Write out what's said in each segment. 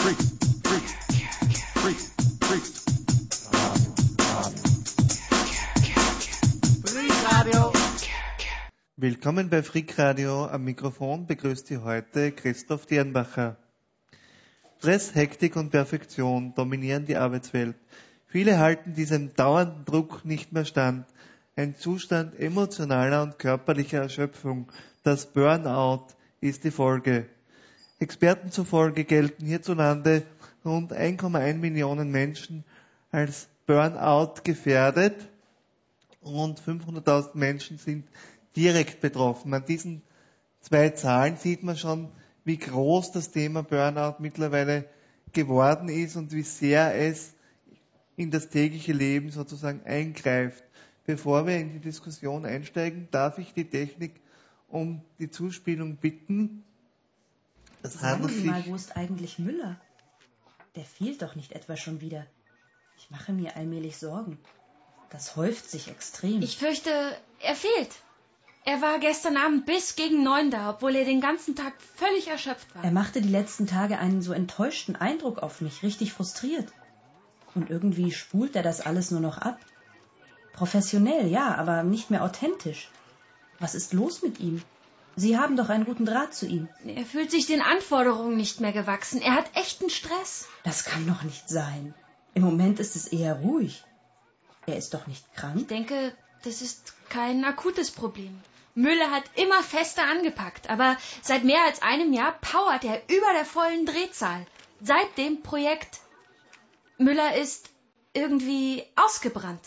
Willkommen bei Freak Radio. Am Mikrofon begrüßt Sie heute Christoph Dierenbacher. Stress, Hektik und Perfektion dominieren die Arbeitswelt. Viele halten diesem dauernden Druck nicht mehr stand. Ein Zustand emotionaler und körperlicher Erschöpfung, das Burnout, ist die Folge. Experten zufolge gelten hierzulande rund 1,1 Millionen Menschen als Burnout gefährdet und 500.000 Menschen sind direkt betroffen. An diesen zwei Zahlen sieht man schon, wie groß das Thema Burnout mittlerweile geworden ist und wie sehr es in das tägliche Leben sozusagen eingreift. Bevor wir in die Diskussion einsteigen, darf ich die Technik um die Zuspielung bitten. Sagen Sie mal, wo ist eigentlich Müller? Der fehlt doch nicht etwa schon wieder. Ich mache mir allmählich Sorgen. Das häuft sich extrem. Ich fürchte, er fehlt. Er war gestern Abend bis gegen 9 da, obwohl er den ganzen Tag völlig erschöpft war. Er machte die letzten Tage einen so enttäuschten Eindruck auf mich, richtig frustriert. Und irgendwie spult er das alles nur noch ab. Professionell, ja, aber nicht mehr authentisch. Was ist los mit ihm? Sie haben doch einen guten Draht zu ihm. Er fühlt sich den Anforderungen nicht mehr gewachsen. Er hat echten Stress. Das kann doch nicht sein. Im Moment ist es eher ruhig. Er ist doch nicht krank? Ich denke, das ist kein akutes Problem. Müller hat immer fester angepackt, aber seit mehr als einem Jahr powert er über der vollen Drehzahl. Seit dem Projekt. Müller ist irgendwie ausgebrannt.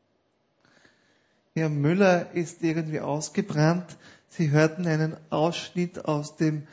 Ja, Müller ist irgendwie ausgebrannt. Sie hörten einen Ausschnitt aus dem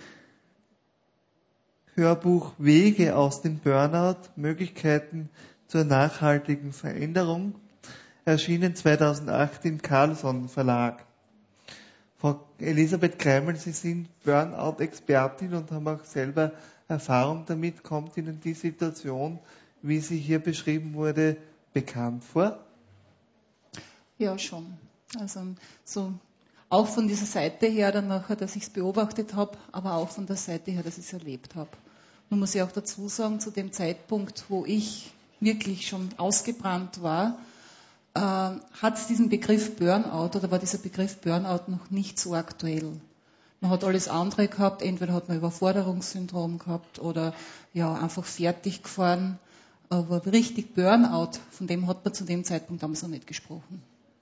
Hörbuch Wege aus dem Burnout, Möglichkeiten zur nachhaltigen Veränderung, erschienen 2008 im Carlson Verlag. Frau Elisabeth Kreimel, Sie sind Burnout-Expertin und haben auch selber Erfahrung damit. Kommt Ihnen die Situation, wie sie hier beschrieben wurde, bekannt vor? Ja, schon. Also so auch von dieser Seite her dann nachher, dass ich es beobachtet habe, aber auch von der Seite her, dass ich es erlebt habe. Nun muss ich auch dazu sagen, zu dem Zeitpunkt, wo ich wirklich schon ausgebrannt war, hat es diesen Begriff Burnout oder war dieser Begriff Burnout noch nicht so aktuell. Man hat alles andere gehabt, entweder hat man Überforderungssyndrom gehabt oder ja einfach fertig gefahren, aber richtig Burnout, von dem hat man zu dem Zeitpunkt damals noch nicht gesprochen.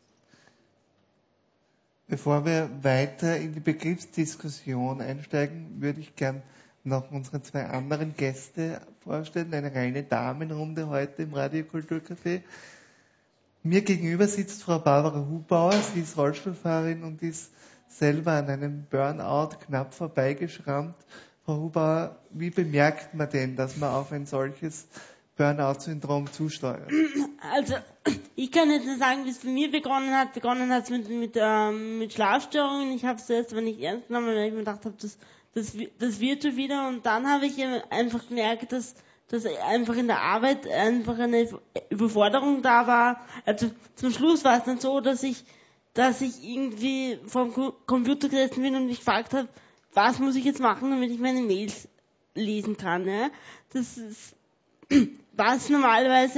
Bevor wir weiter in die Begriffsdiskussion einsteigen, würde ich gern noch unsere zwei anderen Gäste vorstellen. Eine reine Damenrunde heute im Radiokulturcafé. Mir gegenüber sitzt Frau Barbara Hubauer. Sie ist Rollstuhlfahrerin und ist selber an einem Burnout knapp vorbeigeschrammt. Frau Hubauer, wie bemerkt man denn, dass man auf ein solches Burnout-Syndrom zusteuert? Also, ich kann jetzt nicht sagen, wie es bei mir begonnen hat. Begonnen hat es mit Schlafstörungen. Ich habe es jetzt aber nicht ernst genommen, weil ich mir gedacht habe, das wird schon wieder. Und dann habe ich einfach gemerkt, dass einfach in der Arbeit einfach eine Überforderung da war. Also zum Schluss war es dann so, dass ich irgendwie vom Computer gesessen bin und mich gefragt habe, was muss ich jetzt machen, damit ich meine Mails lesen kann. Ja? Das ist, was normalerweise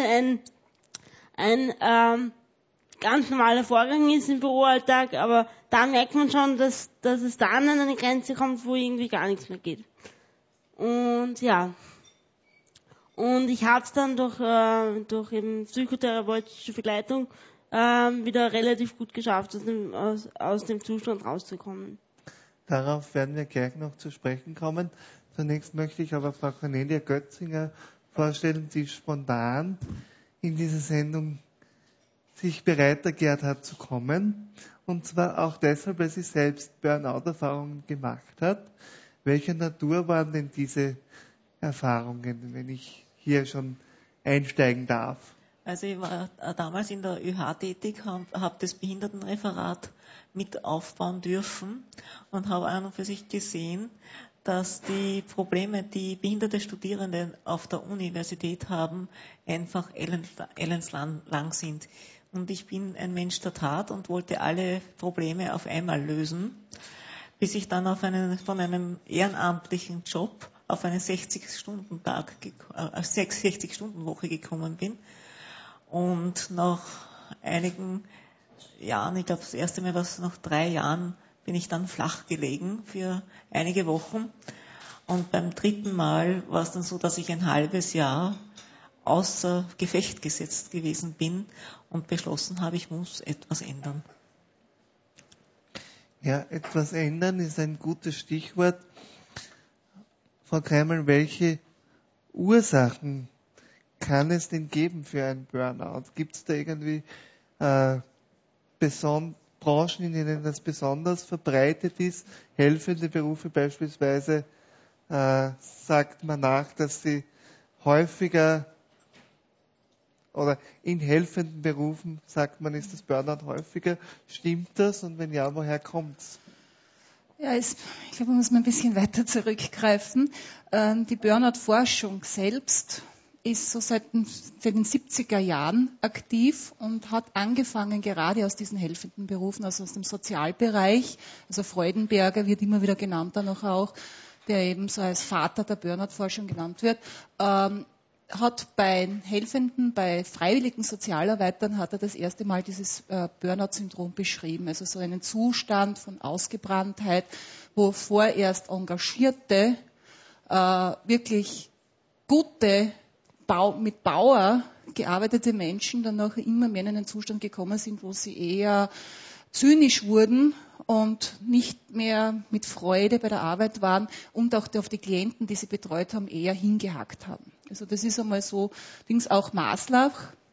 ein ganz normaler Vorgang ist im Büroalltag, aber da merkt man schon, dass es dann an eine Grenze kommt, wo irgendwie gar nichts mehr geht. Und ja. Und ich habe es dann durch eben psychotherapeutische Begleitung wieder relativ gut geschafft, aus dem Zustand rauszukommen. Darauf werden wir gleich noch zu sprechen kommen. Zunächst möchte ich aber Frau Cornelia Götzinger vorstellen, die spontan in diese Sendung sich bereit erklärt hat zu kommen. Und zwar auch deshalb, weil sie selbst Burnout-Erfahrungen gemacht hat. Welcher Natur waren denn diese Erfahrungen, wenn ich hier schon einsteigen darf? Also ich war damals in der ÖH tätig, habe das Behindertenreferat mit aufbauen dürfen und habe an und für sich gesehen, dass die Probleme, die behinderte Studierende auf der Universität haben, einfach ellenlang sind. Und ich bin ein Mensch der Tat und wollte alle Probleme auf einmal lösen, bis ich dann von einem ehrenamtlichen Job auf eine 60-Stunden-Woche gekommen bin. Und nach einigen Jahren, ich glaube das erste Mal war es nach 3 Jahren, bin ich dann flach gelegen für einige Wochen. Und beim 3. Mal war es dann so, dass ich ein halbes Jahr außer Gefecht gesetzt gewesen bin und beschlossen habe, ich muss etwas ändern. Ja, etwas ändern ist ein gutes Stichwort. Frau Kreimann, welche Ursachen kann es denn geben für einen Burnout? Gibt es da irgendwie Branchen, in denen das besonders verbreitet ist? Helfende Berufe beispielsweise, sagt man nach, dass sie häufiger oder in helfenden Berufen, sagt man, ist das Burnout häufiger. Stimmt das? Und wenn ja, woher kommt's? Ja, ich glaube, man muss mal ein bisschen weiter zurückgreifen. Die Burnout-Forschung selbst ist so seit den 70er Jahren aktiv und hat angefangen gerade aus diesen helfenden Berufen, also aus dem Sozialbereich. Also Freudenberger wird immer wieder genannt dann auch, der eben so als Vater der Burnout-Forschung genannt wird. Hat bei Helfenden, bei freiwilligen Sozialarbeitern hat er das erste Mal dieses Burnout-Syndrom beschrieben. Also so einen Zustand von Ausgebranntheit, wo vorerst engagierte, wirklich gute, mit Power gearbeitete Menschen dann nachher immer mehr in einen Zustand gekommen sind, wo sie eher zynisch wurden und nicht mehr mit Freude bei der Arbeit waren und auch auf die Klienten, die sie betreut haben, eher hingehackt haben. Also das ist einmal so, auch Maslow,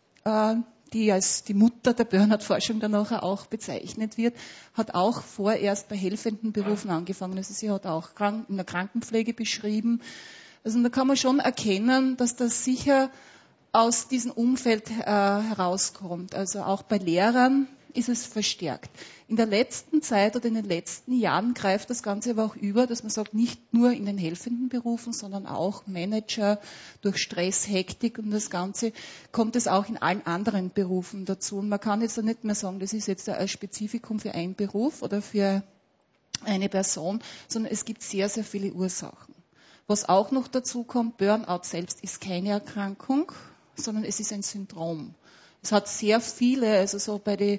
die als die Mutter der Burnout-Forschung dann nachher auch bezeichnet wird, hat auch vorerst bei helfenden Berufen angefangen. Also sie hat auch in der Krankenpflege beschrieben. Also da kann man schon erkennen, dass das sicher aus diesem Umfeld herauskommt. Also auch bei Lehrern ist es verstärkt. In der letzten Zeit oder in den letzten Jahren greift das Ganze aber auch über, dass man sagt, nicht nur in den helfenden Berufen, sondern auch Manager durch Stress, Hektik und das Ganze kommt es auch in allen anderen Berufen dazu. Und man kann jetzt nicht mehr sagen, das ist jetzt ein Spezifikum für einen Beruf oder für eine Person, sondern es gibt sehr, sehr viele Ursachen. Was auch noch dazu kommt, Burnout selbst ist keine Erkrankung, sondern es ist ein Syndrom. Es hat sehr viele, also so bei den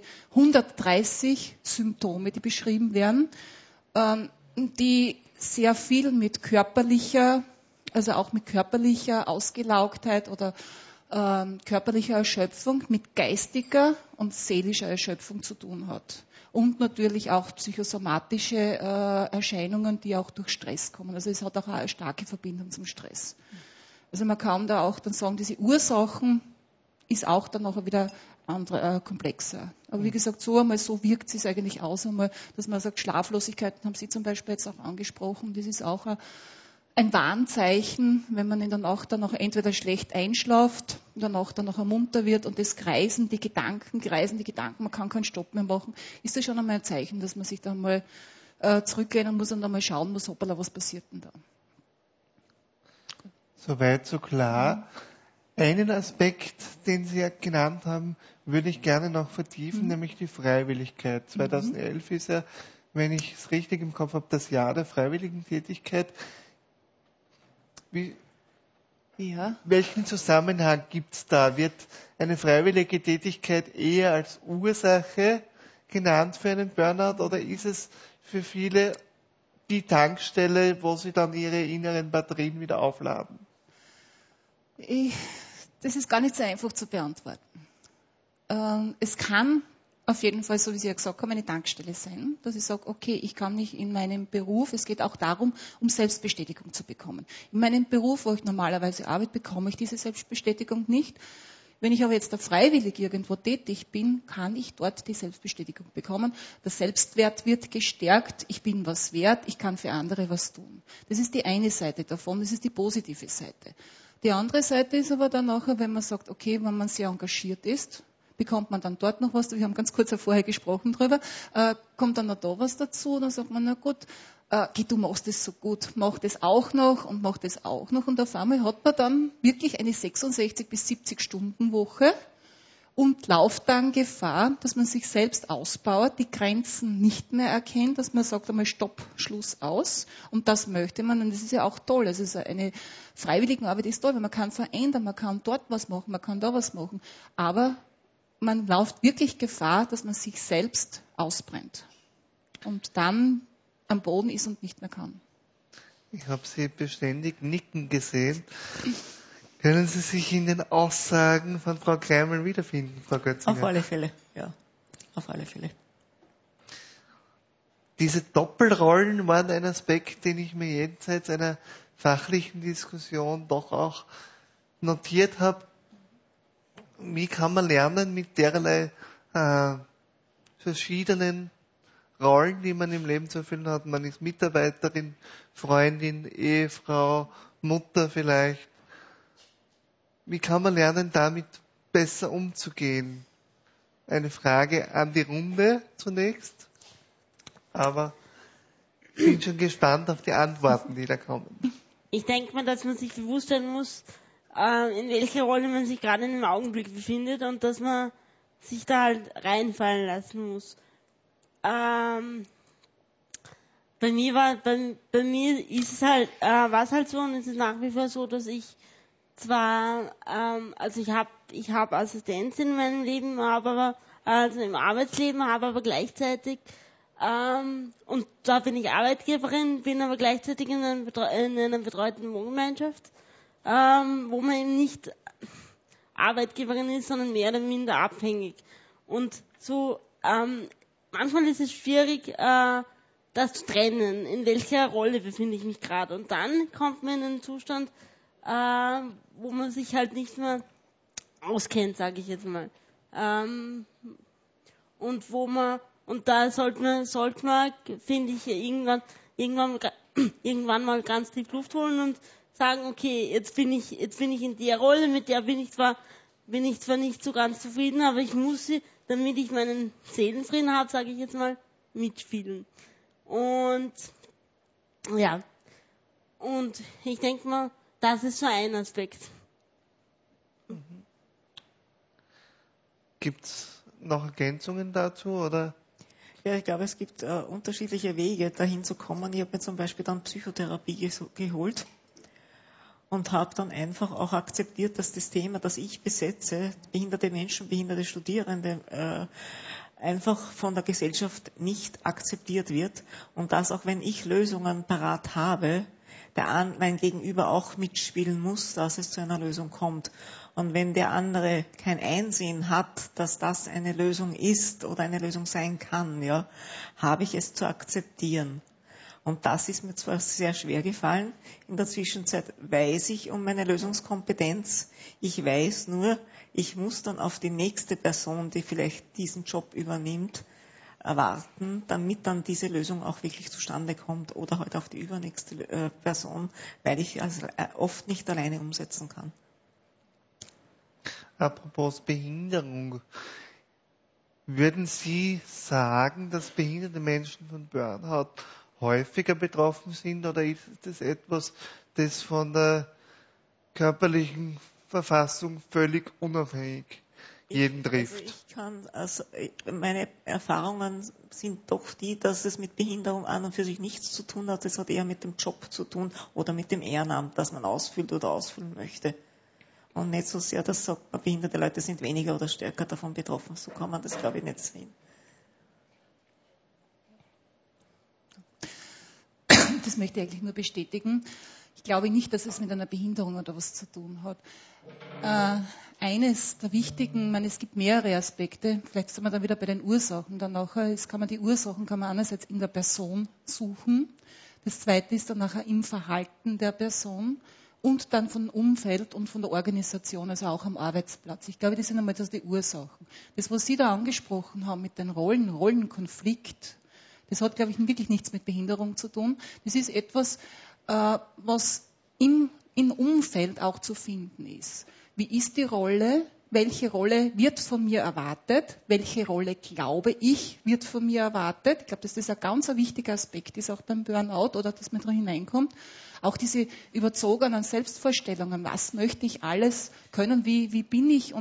130 Symptome, die beschrieben werden, die sehr viel mit körperlicher, also auch mit körperlicher Ausgelaugtheit oder körperlicher Erschöpfung, mit geistiger und seelischer Erschöpfung zu tun hat. Und natürlich auch psychosomatische Erscheinungen, die auch durch Stress kommen. Also es hat auch eine starke Verbindung zum Stress. Also man kann da auch dann sagen, diese Ursachen ist auch dann noch wieder komplexer. Aber wie gesagt, so wirkt es eigentlich aus, dass man sagt, Schlaflosigkeiten haben Sie zum Beispiel jetzt auch angesprochen. Das ist auch ein Warnzeichen, wenn man in der Nacht dann noch entweder schlecht einschläft, in der Nacht dann noch munter wird und das kreisen die Gedanken, man kann keinen Stopp mehr machen, ist das schon einmal ein Zeichen, dass man sich dann mal zurücklehnen muss und dann mal schauen muss, hoppala, was passiert denn da? Soweit so klar. Einen Aspekt, den Sie ja genannt haben, würde ich gerne noch vertiefen, nämlich die Freiwilligkeit. 2011 ist ja, wenn ich es richtig im Kopf habe, das Jahr der Freiwilligentätigkeit. Welchen Zusammenhang gibt es da? Wird eine freiwillige Tätigkeit eher als Ursache genannt für einen Burnout oder ist es für viele die Tankstelle, wo sie dann ihre inneren Batterien wieder aufladen? Das ist gar nicht so einfach zu beantworten. Es kann auf jeden Fall, so wie Sie ja gesagt haben, eine Tankstelle sein, dass ich sage, okay, ich kann nicht in meinem Beruf, es geht auch darum, um Selbstbestätigung zu bekommen. In meinem Beruf, wo ich normalerweise arbeite, bekomme ich diese Selbstbestätigung nicht. Wenn ich aber jetzt da freiwillig irgendwo tätig bin, kann ich dort die Selbstbestätigung bekommen. Der Selbstwert wird gestärkt, ich bin was wert, ich kann für andere was tun. Das ist die eine Seite davon, das ist die positive Seite. Die andere Seite ist aber dann nachher, wenn man sagt, okay, wenn man sehr engagiert ist, bekommt man dann dort noch was, wir haben ganz kurz vorher gesprochen drüber, kommt dann noch da was dazu, dann sagt man, na gut, du machst das so gut, mach das auch noch und mach das auch noch und auf einmal hat man dann wirklich eine 66 bis 70 Stunden Woche und läuft dann Gefahr, dass man sich selbst ausbaut, die Grenzen nicht mehr erkennt, dass man sagt einmal Stopp, Schluss, aus. Und das möchte man, und das ist ja auch toll. Also eine Freiwilligenarbeit ist toll, weil man kann verändern, man kann dort was machen, man kann da was machen. Aber man läuft wirklich Gefahr, dass man sich selbst ausbrennt und dann am Boden ist und nicht mehr kann. Ich habe Sie beständig nicken gesehen. Können Sie sich in den Aussagen von Frau Kreimel wiederfinden, Frau Götzinger? Auf alle Fälle, ja. Auf alle Fälle. Diese Doppelrollen waren ein Aspekt, den ich mir jenseits einer fachlichen Diskussion doch auch notiert habe. Wie kann man lernen, mit derlei verschiedenen Rollen, die man im Leben zu erfüllen hat? Man ist Mitarbeiterin, Freundin, Ehefrau, Mutter vielleicht. Wie kann man lernen, damit besser umzugehen? Eine Frage an die Runde zunächst, aber ich bin schon gespannt auf die Antworten, die da kommen. Ich denke mal, dass man sich bewusst sein muss, in welcher Rolle man sich gerade in dem Augenblick befindet und dass man sich da halt reinfallen lassen muss. Bei mir ist es halt, war es halt so und es ist nach wie vor so, dass ich zwar, also ich habe Assistenz in meinem Leben, also im Arbeitsleben, habe aber gleichzeitig, und da bin ich Arbeitgeberin, bin aber gleichzeitig in einer betreuten Wohngemeinschaft, wo man eben nicht Arbeitgeberin ist, sondern mehr oder minder abhängig. Und so, manchmal ist es schwierig, das zu trennen, in welcher Rolle befinde ich mich gerade. Und dann kommt man in einen Zustand, wo man sich halt nicht mehr auskennt, sage ich jetzt mal. Und da sollte man, finde ich, irgendwann mal ganz tief Luft holen und sagen, okay, jetzt bin ich in der Rolle, mit der bin ich zwar nicht so ganz zufrieden, aber ich muss sie, damit ich meinen Seelenfrieden habe, sage ich jetzt mal, mitspielen. Und ja, und ich denke mal, das ist so ein Aspekt. Gibt's noch Ergänzungen dazu, oder? Ja, ich glaube, es gibt unterschiedliche Wege, dahin zu kommen. Ich habe mir zum Beispiel dann Psychotherapie geholt und habe dann einfach auch akzeptiert, dass das Thema, das ich besetze, behinderte Menschen, behinderte Studierende, einfach von der Gesellschaft nicht akzeptiert wird und dass auch wenn ich Lösungen parat habe, mein Gegenüber auch mitspielen muss, dass es zu einer Lösung kommt. Und wenn der andere kein Einsehen hat, dass das eine Lösung ist oder eine Lösung sein kann, ja, habe ich es zu akzeptieren. Und das ist mir zwar sehr schwer gefallen. In der Zwischenzeit weiß ich um meine Lösungskompetenz. Ich weiß nur, ich muss dann auf die nächste Person, die vielleicht diesen Job übernimmt, erwarten, damit dann diese Lösung auch wirklich zustande kommt oder halt auf die übernächste Person, weil ich also oft nicht alleine umsetzen kann. Apropos Behinderung. Würden Sie sagen, dass behinderte Menschen von Burnout häufiger betroffen sind oder ist das etwas, das von der körperlichen Verfassung völlig unabhängig jeden trifft? Meine Erfahrungen sind doch die, dass es mit Behinderung an und für sich nichts zu tun hat. Es hat eher mit dem Job zu tun oder mit dem Ehrenamt, das man ausfüllt oder ausfüllen möchte. Und nicht so sehr, dass sagt man, behinderte Leute sind weniger oder stärker davon betroffen. So kann man das, glaube ich, nicht sehen. Das möchte ich eigentlich nur bestätigen. Ich glaube nicht, dass es mit einer Behinderung oder was zu tun hat. Eines der wichtigen, es gibt mehrere Aspekte, vielleicht sind wir dann wieder bei den Ursachen dann nachher, die Ursachen kann man einerseits in der Person suchen, das zweite ist dann nachher im Verhalten der Person und dann vom Umfeld und von der Organisation, also auch am Arbeitsplatz. Ich glaube, das sind einmal die Ursachen. Das, was Sie da angesprochen haben mit den Rollenkonflikt, das hat, glaube ich, wirklich nichts mit Behinderung zu tun. Das ist etwas, was im Umfeld auch zu finden ist. Wie ist die Rolle? Welche Rolle wird von mir erwartet? Welche Rolle glaube ich, wird von mir erwartet? Ich glaube, dass das ein ganz wichtiger Aspekt ist, auch beim Burnout, oder dass man da hineinkommt. Auch diese überzogenen Selbstvorstellungen, was möchte ich alles können, wie bin ich und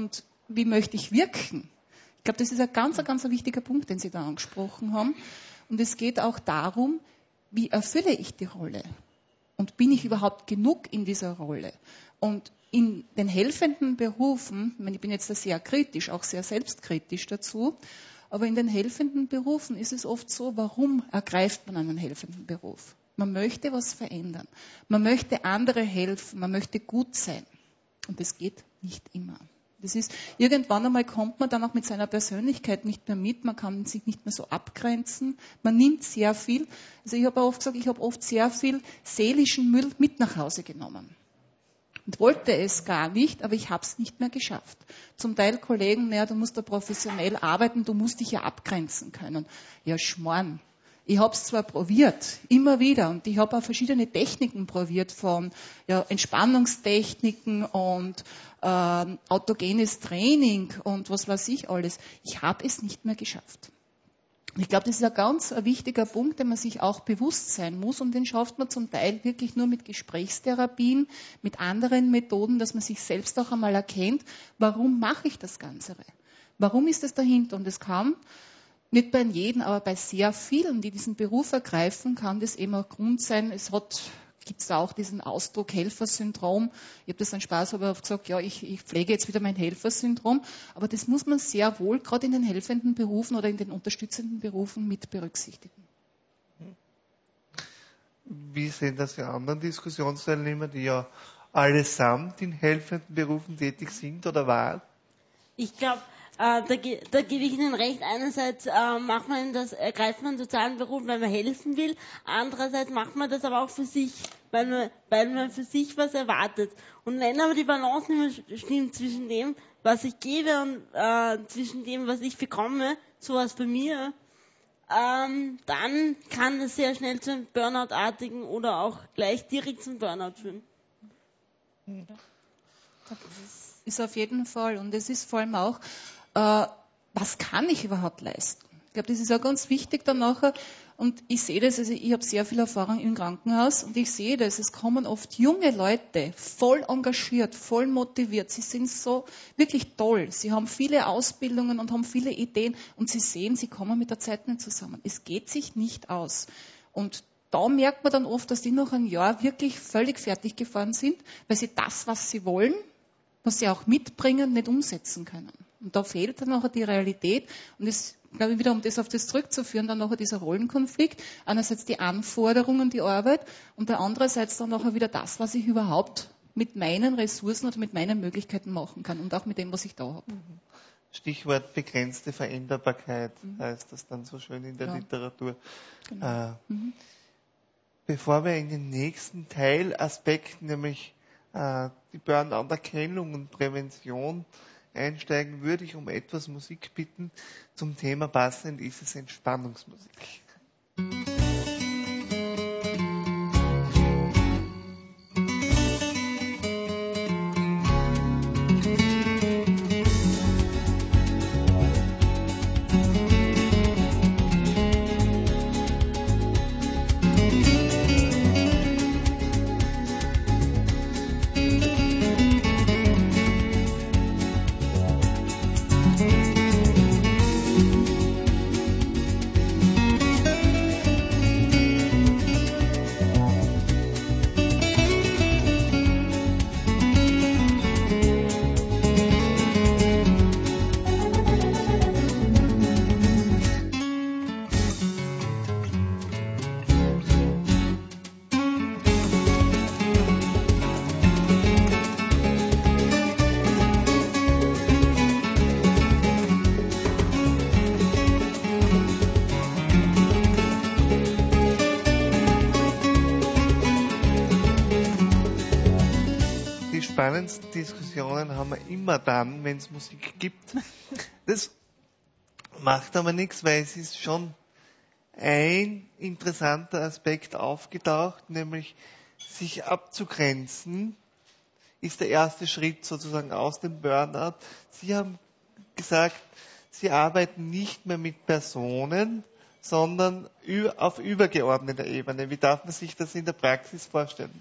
wie möchte ich wirken? Ich glaube, das ist ein ganz wichtiger Punkt, den Sie da angesprochen haben. Und es geht auch darum, wie erfülle ich die Rolle? Und bin ich überhaupt genug in dieser Rolle? Und in den helfenden Berufen, ich bin jetzt sehr kritisch, auch sehr selbstkritisch dazu, aber in den helfenden Berufen ist es oft so, warum ergreift man einen helfenden Beruf? Man möchte was verändern. Man möchte andere helfen. Man möchte gut sein. Und das geht nicht immer. Das ist, irgendwann einmal kommt man dann auch mit seiner Persönlichkeit nicht mehr mit. Man kann sich nicht mehr so abgrenzen. Man nimmt sehr viel. Also ich habe oft gesagt, ich habe oft sehr viel seelischen Müll mit nach Hause genommen. Und wollte es gar nicht, aber ich habe es nicht mehr geschafft. Zum Teil Kollegen, naja, du musst da professionell arbeiten, du musst dich ja abgrenzen können. Ja, Schmarrn. Ich habe es zwar probiert, immer wieder, und ich habe auch verschiedene Techniken probiert, von Entspannungstechniken und autogenes Training und was weiß ich alles. Ich habe es nicht mehr geschafft. Ich glaube, das ist ein ganz wichtiger Punkt, den man sich auch bewusst sein muss, und den schafft man zum Teil wirklich nur mit Gesprächstherapien, mit anderen Methoden, dass man sich selbst auch einmal erkennt, warum mache ich das Ganze? Warum ist das dahinter? Und es kann nicht bei jedem, aber bei sehr vielen, die diesen Beruf ergreifen, kann das eben auch Grund sein. Gibt es da auch diesen Ausdruck Helfersyndrom. Ich habe das dann Spaß, aber oft gesagt, ja, ich pflege jetzt wieder mein Helfersyndrom. Aber das muss man sehr wohl gerade in den helfenden Berufen oder in den unterstützenden Berufen mit berücksichtigen. Wie sehen das die anderen Diskussionsteilnehmer, die ja allesamt in helfenden Berufen tätig sind oder waren? Ich glaube, da gebe ich Ihnen recht. Einerseits ergreift man einen sozialen Beruf, weil man helfen will. Andererseits macht man das aber auch für sich, weil man für sich was erwartet. Und wenn aber die Balance nicht mehr stimmt zwischen dem, was ich gebe und zwischen dem, was ich bekomme, sowas bei mir, dann kann das sehr schnell zu einem Burnout-artigen oder auch gleich direkt zum Burnout führen. Das ist auf jeden Fall. Und es ist vor allem auch, was kann ich überhaupt leisten? Ich glaube, das ist auch ganz wichtig dann nachher. Und ich sehe das, also ich habe sehr viel Erfahrung im Krankenhaus und ich sehe das, es kommen oft junge Leute, voll engagiert, voll motiviert. Sie sind so wirklich toll. Sie haben viele Ausbildungen und haben viele Ideen und sie sehen, sie kommen mit der Zeit nicht zusammen. Es geht sich nicht aus. Und da merkt man dann oft, dass die nach einem Jahr wirklich völlig fertig gefahren sind, weil sie das, was sie wollen, was sie auch mitbringen, nicht umsetzen können. Und da fehlt dann nachher die Realität. Und es, glaube ich, wieder, um das auf das zurückzuführen, dann nachher dieser Rollenkonflikt. Einerseits die Anforderungen, die Arbeit und andererseits dann nachher wieder das, was ich überhaupt mit meinen Ressourcen oder mit meinen Möglichkeiten machen kann und auch mit dem, was ich da habe. Stichwort begrenzte Veränderbarkeit heißt das dann so schön in der Literatur. Genau. Bevor wir in den nächsten Teilaspekt, nämlich die Burnout-Erkennung und Prävention einsteigen, würde ich um etwas Musik bitten. Zum Thema passend ist es Entspannungsmusik. Die spannendsten Diskussionen haben wir immer dann, wenn es Musik gibt. Das macht aber nichts, weil es ist schon ein interessanter Aspekt aufgetaucht, nämlich sich abzugrenzen, ist der erste Schritt sozusagen aus dem Burnout. Sie haben gesagt, Sie arbeiten nicht mehr mit Personen, sondern auf übergeordneter Ebene. Wie darf man sich das in der Praxis vorstellen?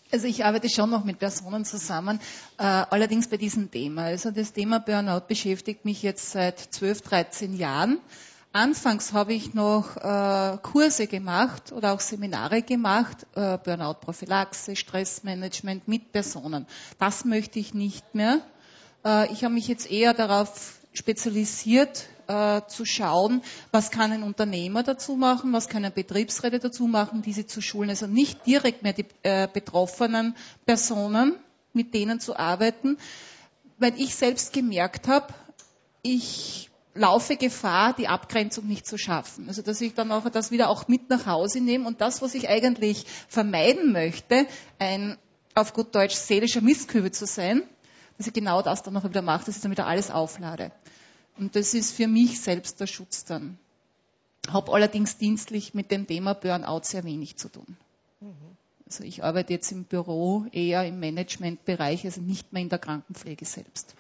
Also ich arbeite schon noch mit Personen zusammen, allerdings bei diesem Thema. Also das Thema Burnout beschäftigt mich jetzt seit 12, 13 Jahren. Anfangs habe ich noch Kurse gemacht oder auch Seminare gemacht, Burnout-Prophylaxe, Stressmanagement mit Personen. Das möchte ich nicht mehr. Ich habe mich jetzt eher darauf spezialisiert, zu schauen, was kann ein Unternehmer dazu machen, was können Betriebsräte dazu machen, diese zu schulen. Also nicht direkt mehr die betroffenen Personen, mit denen zu arbeiten, weil ich selbst gemerkt habe, ich laufe Gefahr, die Abgrenzung nicht zu schaffen. Also dass ich dann auch das wieder auch mit nach Hause nehme und das, was ich eigentlich vermeiden möchte, ein auf gut Deutsch seelischer Mistkübel zu sein, dass ich genau das dann noch wieder mache, dass ich dann wieder alles auflade. Und das ist für mich selbst der Schutz dann. Habe allerdings dienstlich mit dem Thema Burnout sehr wenig zu tun. Also ich arbeite jetzt im Büro, eher im Managementbereich, also nicht mehr in der Krankenpflege selbst.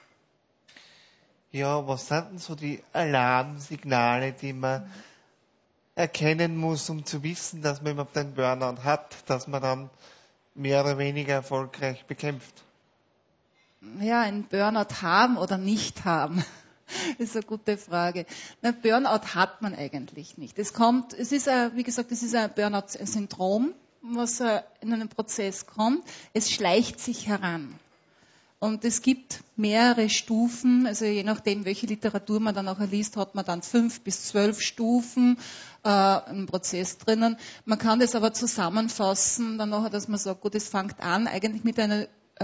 Ja, was sind denn so die Alarmsignale, die man erkennen muss, um zu wissen, dass man überhaupt einen Burnout hat, dass man dann mehr oder weniger erfolgreich bekämpft? Ja, einen Burnout haben oder nicht haben. Das ist eine gute Frage. Ein Burnout hat man eigentlich nicht. Es ist ein Burnout-Syndrom, was in einem Prozess kommt. Es schleicht sich heran. Und es gibt mehrere Stufen, also je nachdem, welche Literatur man dann auch liest, hat man dann 5 bis 12 Stufen im Prozess drinnen. Man kann das aber zusammenfassen, dann nachher, dass man sagt, gut, es fängt an eigentlich mit einem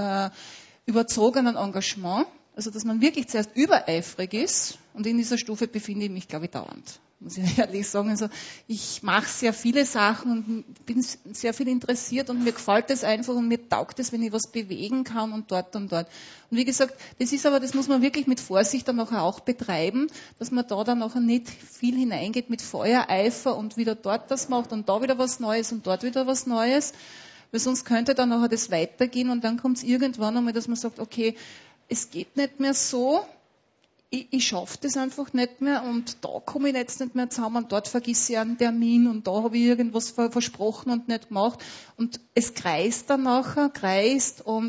überzogenen Engagement. Also, dass man wirklich zuerst übereifrig ist. Und in dieser Stufe befinde ich mich, glaube ich, dauernd. Muss ich ehrlich sagen. Also, ich mache sehr viele Sachen und bin sehr viel interessiert und mir gefällt es einfach und mir taugt es, wenn ich was bewegen kann und dort und dort. Und wie gesagt, das muss man wirklich mit Vorsicht dann nachher auch betreiben, dass man da dann nachher nicht viel hineingeht mit Feuereifer und wieder dort das macht und da wieder was Neues und dort wieder was Neues. Weil sonst könnte dann nachher das weitergehen und dann kommt es irgendwann einmal, dass man sagt, okay, es geht nicht mehr so, ich schaffe das einfach nicht mehr und da komme ich jetzt nicht mehr zusammen und dort vergesse ich einen Termin und da habe ich irgendwas versprochen und nicht gemacht und es kreist dann nachher, und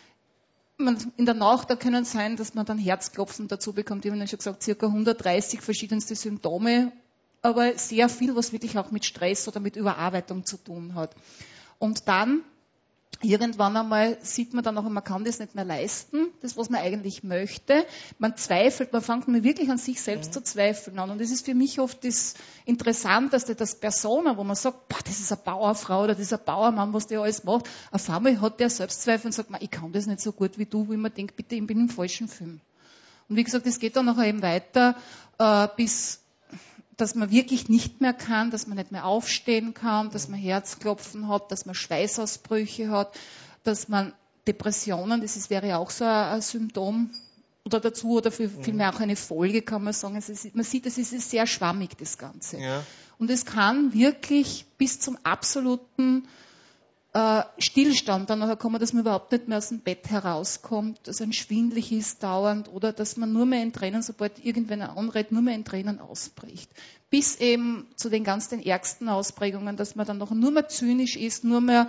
in der Nacht, da können es sein, dass man dann Herzklopfen dazu bekommt, ich habe Ihnen schon gesagt, circa 130 verschiedenste Symptome, aber sehr viel, was wirklich auch mit Stress oder mit Überarbeitung zu tun hat. Und dann irgendwann einmal sieht man dann auch, man kann das nicht mehr leisten, das, was man eigentlich möchte. Man zweifelt, man fängt mir wirklich an sich selbst zu zweifeln an. Und das ist für mich oft das Interessanteste, das Persona, wo man sagt, boah, das ist eine Bauerfrau oder das ist ein Bauermann, was der alles macht. Auf einmal hat der Selbstzweifel und sagt, ich kann das nicht so gut wie du, wie man denkt, bitte, ich bin im falschen Film. Und wie gesagt, es geht dann nachher eben weiter, bis dass man wirklich nicht mehr kann, dass man nicht mehr aufstehen kann, dass man Herzklopfen hat, dass man Schweißausbrüche hat, dass man Depressionen, wäre ja auch so ein Symptom oder dazu oder vielmehr auch eine Folge, kann man sagen. Man sieht, es ist sehr schwammig, das Ganze. Ja. Und es kann wirklich bis zum absoluten Stillstand dann nachher kommen, dass man überhaupt nicht mehr aus dem Bett herauskommt, dass ein schwindelig ist dauernd oder dass man nur mehr in Tränen, sobald irgendwann anredet, nur mehr in Tränen ausbricht. Bis eben zu den ärgsten Ausprägungen, dass man dann noch nur mehr zynisch ist, nur mehr,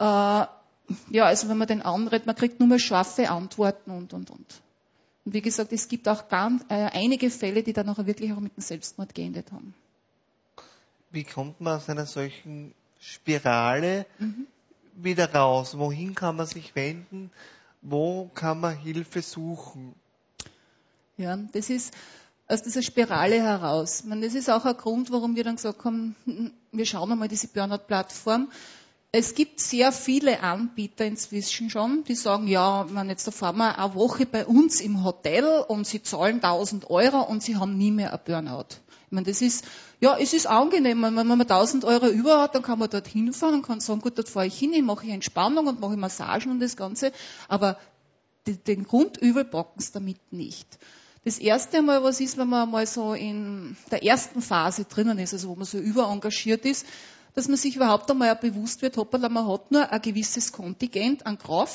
also wenn man den anredet, man kriegt nur mehr scharfe Antworten und. Und wie gesagt, es gibt auch einige Fälle, die dann nachher wirklich auch mit dem Selbstmord geendet haben. Wie kommt man aus einer solchen Spirale wieder raus? Wohin kann man sich wenden? Wo kann man Hilfe suchen? Ja, das ist aus dieser Spirale heraus. Das ist auch ein Grund, warum wir dann gesagt haben, wir schauen einmal diese Burnout-Plattform. Es gibt sehr viele Anbieter inzwischen schon, die sagen, ja, jetzt erfahren wir eine Woche bei uns im Hotel und sie zahlen 1.000 € und sie haben nie mehr ein Burnout. Es ist angenehm, wenn man 1.000 € über hat, dann kann man dort hinfahren und kann sagen, gut, dort fahre ich hin, ich mache Entspannung und mache Massagen und das Ganze, aber den Grundübel packen es damit nicht. Das erste Mal, was ist, wenn man mal so in der ersten Phase drinnen ist, also wo man so überengagiert ist, dass man sich überhaupt einmal bewusst wird, hoppala, man hat nur ein gewisses Kontingent an Kraft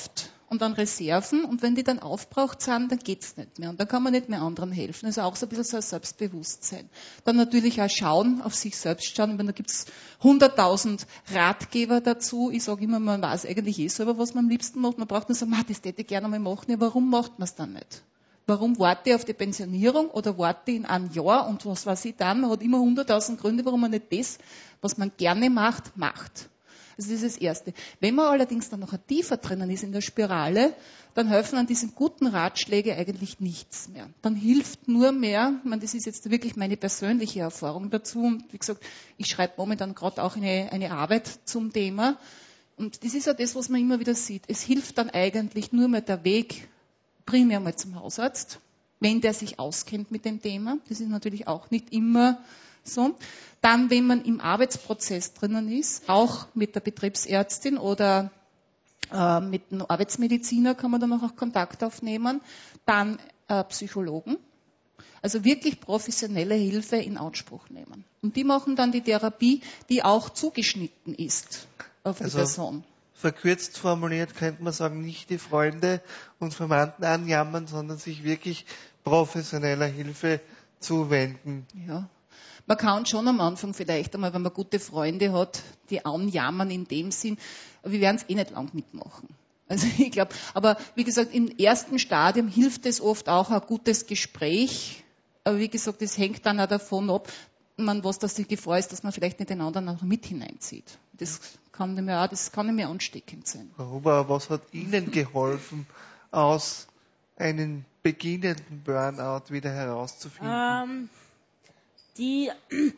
und an Reserven und wenn die dann aufbraucht sind, dann geht's nicht mehr und dann kann man nicht mehr anderen helfen. Also auch so ein bisschen so ein Selbstbewusstsein. Dann natürlich auch schauen, auf sich selbst schauen. Da gibt's 100.000 Ratgeber dazu. Ich sage immer, man weiß eigentlich selber, was man am liebsten macht. Man braucht nur sagen, das hätte ich gerne mal machen. Ja, warum macht man es dann nicht? Warum warte ich auf die Pensionierung oder warte in einem Jahr und was weiß ich dann? Man hat immer 100.000 Gründe, warum man nicht das, was man gerne macht, macht. Also das ist das Erste. Wenn man allerdings dann noch tiefer drinnen ist in der Spirale, dann helfen an diesen guten Ratschläge eigentlich nichts mehr. Dann hilft nur mehr, ich meine, das ist jetzt wirklich meine persönliche Erfahrung dazu und wie gesagt, ich schreibe momentan gerade auch eine Arbeit zum Thema und das ist ja das, was man immer wieder sieht. Es hilft dann eigentlich nur mehr der Weg primär mal zum Hausarzt, wenn der sich auskennt mit dem Thema. Das ist natürlich auch nicht immer so. Dann, wenn man im Arbeitsprozess drinnen ist, auch mit der Betriebsärztin oder mit einem Arbeitsmediziner kann man dann auch Kontakt aufnehmen. Dann Psychologen. Also wirklich professionelle Hilfe in Anspruch nehmen. Und die machen dann die Therapie, die auch zugeschnitten ist auf die Person. Verkürzt formuliert könnte man sagen, nicht die Freunde und Verwandten anjammern, sondern sich wirklich professioneller Hilfe zuwenden. Ja. Man kann schon am Anfang vielleicht einmal, wenn man gute Freunde hat, die anjammern in dem Sinn, aber wir werden es nicht lang mitmachen. Also ich glaube, aber wie gesagt, im ersten Stadium hilft es oft auch ein gutes Gespräch, aber wie gesagt, das hängt dann auch davon ab, was das die Gefahr ist, dass man vielleicht nicht den anderen auch mit hineinzieht. Das kann nicht mehr ansteckend sein. Aber was hat Ihnen geholfen, aus einem beginnenden Burnout wieder herauszufinden? Ich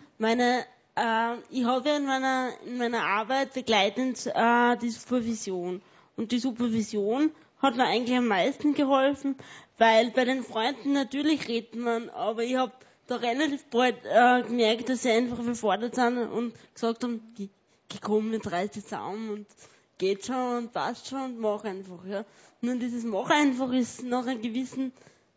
habe in meiner Arbeit begleitend die Supervision. Und die Supervision hat mir eigentlich am meisten geholfen, weil bei den Freunden natürlich redet man, aber ich habe da relativ bald gemerkt, dass sie einfach überfordert sind und gesagt haben, geh komm, jetzt reiß dich zusammen und geht schon und passt schon und mach einfach. Ja. Nur dieses Mach einfach ist nach einem gewissen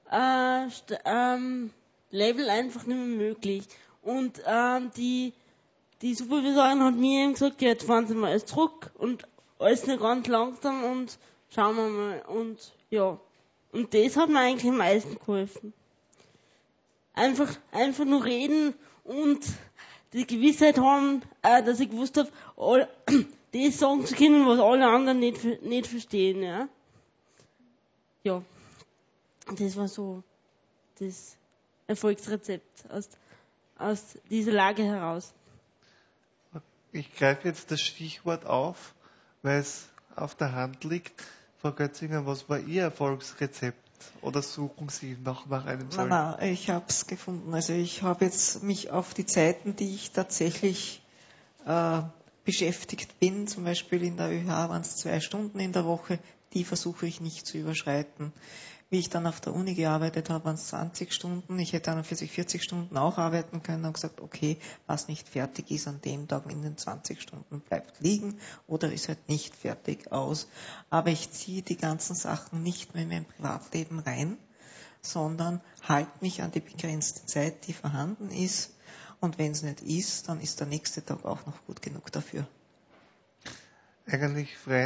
Level einfach nicht mehr möglich. Und die Supervisorin hat mir eben gesagt, ja, jetzt fahren Sie mal alles zurück und alles nicht ganz langsam und schauen wir mal. Und ja, und das hat mir eigentlich am meisten geholfen. Einfach nur reden und die Gewissheit haben, dass ich gewusst habe, das sagen zu können, was alle anderen nicht verstehen. Ja, ja, das war so das Erfolgsrezept aus dieser Lage heraus. Ich greife jetzt das Stichwort auf, weil es auf der Hand liegt. Frau Götzinger, was war Ihr Erfolgsrezept? Oder suchen Sie noch nach einem solchen? Nein, ich habe es gefunden. Also ich habe jetzt mich auf die Zeiten, die ich tatsächlich beschäftigt bin, zum Beispiel in der ÖH waren es 2 Stunden in der Woche, die versuche ich nicht zu überschreiten. Wie ich dann auf der Uni gearbeitet habe, waren es 20 Stunden. Ich hätte an 40 Stunden auch arbeiten können und gesagt, okay, was nicht fertig ist an dem Tag in den 20 Stunden bleibt liegen oder ist halt nicht fertig aus. Aber ich ziehe die ganzen Sachen nicht mehr in mein Privatleben rein, sondern halte mich an die begrenzte Zeit, die vorhanden ist. Und wenn es nicht ist, dann ist der nächste Tag auch noch gut genug dafür. Eigentlich frei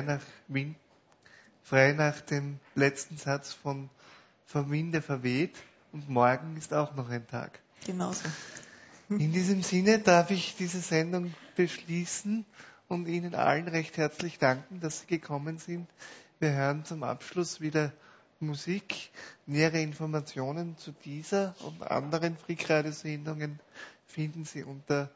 nach dem letzten Satz vom Winde verweht und morgen ist auch noch ein Tag. Genauso. In diesem Sinne darf ich diese Sendung beschließen und Ihnen allen recht herzlich danken, dass Sie gekommen sind. Wir hören zum Abschluss wieder Musik. Nähere Informationen zu dieser und anderen Frick-Radio-Sendungen finden Sie unter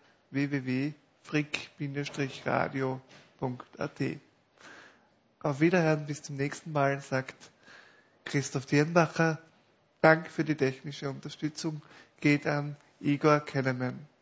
www.frick-radio.at. Auf Wiederhören, bis zum nächsten Mal, sagt Christoph Dirnbacher. Dank für die technische Unterstützung geht an Igor Kellermann.